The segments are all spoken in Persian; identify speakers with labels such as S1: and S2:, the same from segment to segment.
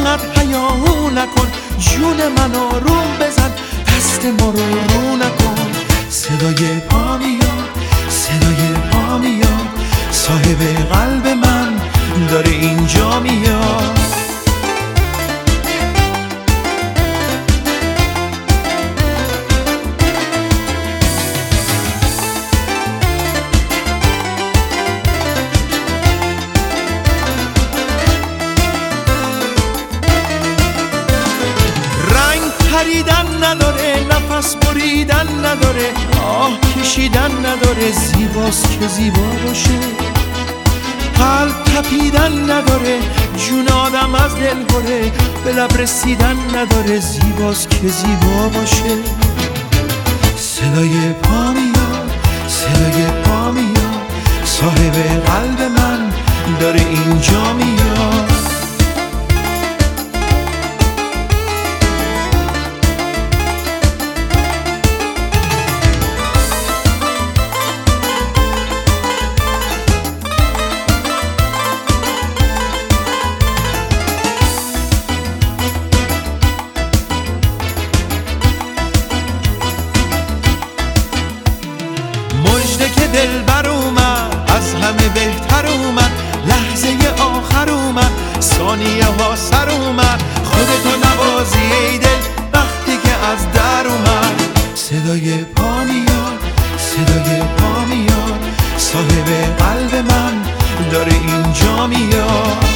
S1: انقدر حیاهو نکن، جون منو روم بزن، دست ما رو نکن. صدای پا میاد، صدای پا میاد، صاحب قلب من داره اینجا میاد. پریدن نداره، نفس بریدن نداره، آه کشیدن نداره، زیباست که زیبا باشه. قلب تپیدن نداره، جون آدم از دل بره، به لب رسیدن نداره، زیباست که زیبا باشه. صدای پا میاد، صدای پا میاد، صاحب قلب من داره اینجا میاد. که دلبر اومد، از همه بهتر اومد، لحظه آخر اومد، ثانیه ها سر اومد، خودتو نوازی ای دل وقتی که از در اومد. صدای پا میاد، صدای پا میاد، صاحب قلب من داره اینجا میاد.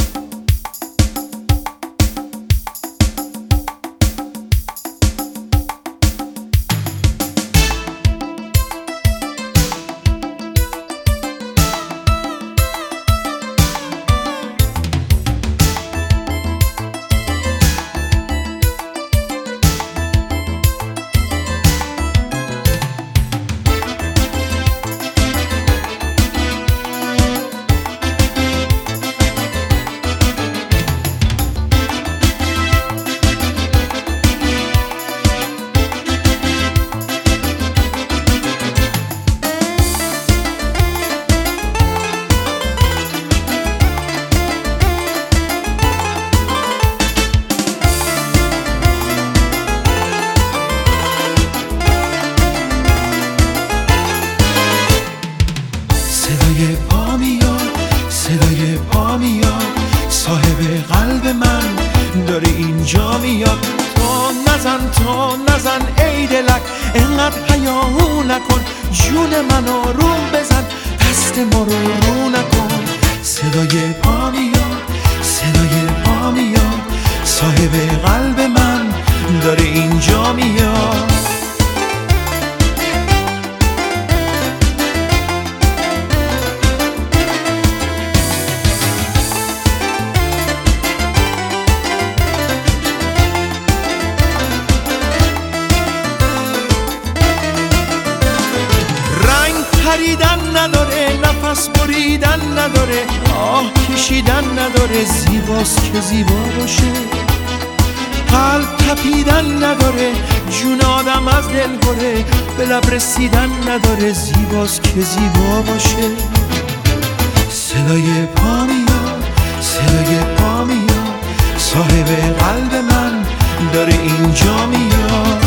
S1: صدای پا میاد، صدای پا میاد، صاحب قلب من داره اینجا میاد. تو نزن، تو نزن ای دلک، انقدر حیاهو نکن، جون منو روم بزن، دست ما رو نکن. صدای پا میاد، صدای پا میاد، صاحب قلب من داره اینجا میاد. پریدن نداره، نفس بریدن نداره، آه کشیدن نداره، زیباست که زیبا باشه. قلب تپیدن نداره، جون آدم از دل بره، به لب رسیدن نداره، زیباست که زیبا باشه. صدای پا میاد، صدای پا میاد، صاحب قلب من داره اینجا میاد.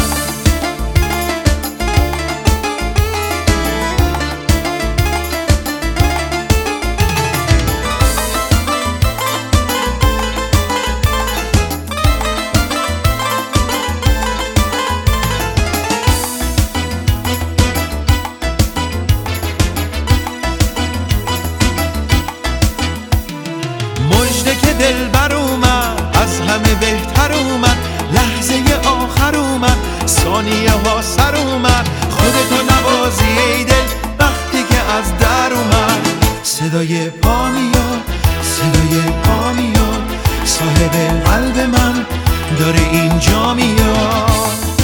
S1: که دلبر اومد، از همه بهتر اومد، لحظه آخر اومد، ثانیه ها سر اومد، خودتو نوازی ای دل وقتی که از در اومد. صدای پا میاد، صدای پا میاد، صاحب قلب من داره اینجا میاد.